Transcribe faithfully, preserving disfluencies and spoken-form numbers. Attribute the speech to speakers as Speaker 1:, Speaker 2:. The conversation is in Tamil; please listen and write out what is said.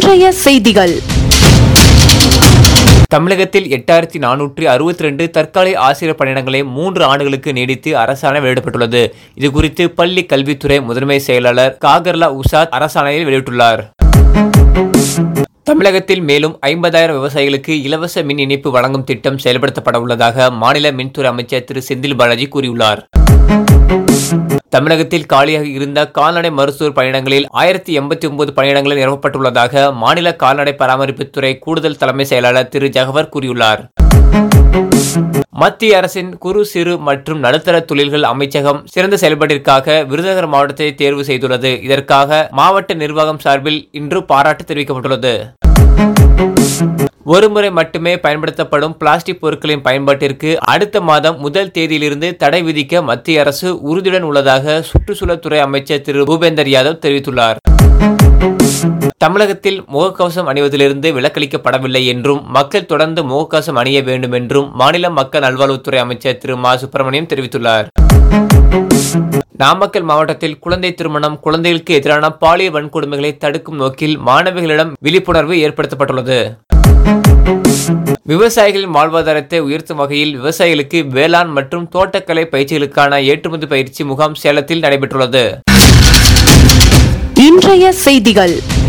Speaker 1: இன்றைய செய்திகள்.
Speaker 2: தமிழகத்தில் எட்டாயிரத்தி நானூற்றி அறுபத்தி ரெண்டு தற்காலிக ஆசிரியர் பணியிடங்களை மூன்று ஆண்டுகளுக்கு நீடித்து அரசாணை வெளியிடப்பட்டுள்ளது. இதுகுறித்து பள்ளி கல்வித்துறை முதன்மை செயலாளர் காகர்லா உசாத் அரசாணையில் வெளியிட்டுள்ளார். தமிழகத்தில் மேலும் ஐம்பதாயிரம் விவசாயிகளுக்கு இலவச மின் இணைப்பு வழங்கும் திட்டம் செயல்படுத்தப்பட உள்ளதாக மாநில மின்துறை அமைச்சர் திரு செந்தில் பாலாஜி கூறியுள்ளார். தமிழகத்தில் காலியாக இருந்த கால்நடை மருத்துவர் பணியிடங்களில் ஆயிரத்தி எண்பத்தி ஒன்பது பணியிடங்கள் நிரப்பப்பட்டுள்ளதாக மாநில கால்நடை பராமரிப்புத்துறை கூடுதல் தலைமை செயலாளர் திரு ஜகவர் கூறியுள்ளார். மத்திய அரசின் குறு சிறு மற்றும் நடுத்தர தொழில்கள் அமைச்சகம் சிறந்த செயல்பாட்டிற்காக விருதுநகர் மாவட்டத்தை தேர்வு செய்துள்ளது. இதற்காக மாவட்ட நிர்வாகம் சார்பில் இன்று பாராட்டு தெரிவிக்கப்பட்டுள்ளது. ஒருமுறை மட்டுமே பயன்படுத்தப்படும் பிளாஸ்டிக் பொருட்களின் பயன்பாட்டிற்கு அடுத்த மாதம் முதல் தேதியிலிருந்து தடை விதிக்க மத்திய அரசு உறுதியுடன் உள்ளதாக சுற்றுச்சூழல் துறை அமைச்சர் திரு பூபேந்தர் யாதவ் தெரிவித்துள்ளார். தமிழகத்தில் முகக்கவசம் அணிவதிலிருந்து விலக்களிக்கப்படவில்லை என்றும் மக்கள் தொடர்ந்து முகக்கவசம் அணிய வேண்டும் என்றும் மாநில மக்கள் நல்வாழ்வுத்துறை அமைச்சர் திரு மா சுப்பிரமணியம் தெரிவித்துள்ளார். நாமக்கல் மாவட்டத்தில் குழந்தை திருமணம், குழந்தைகளுக்கு எதிரான பாலியல் வன்கொடுமைகளை தடுக்கும் நோக்கில் மாணவிகளிடம் விழிப்புணர்வு ஏற்படுத்தப்பட்டுள்ளது. விவசாயிகளின் வாழ்வாதாரத்தை உயர்த்தும் வகையில் விவசாயிகளுக்கு வேளாண் மற்றும் தோட்டக்கலை பயிற்சிகளுக்கான ஏற்றுமதி பயிற்சி முகாம் சேலத்தில் நடைபெற்றுள்ளது.
Speaker 1: இன்றைய செய்திகள்.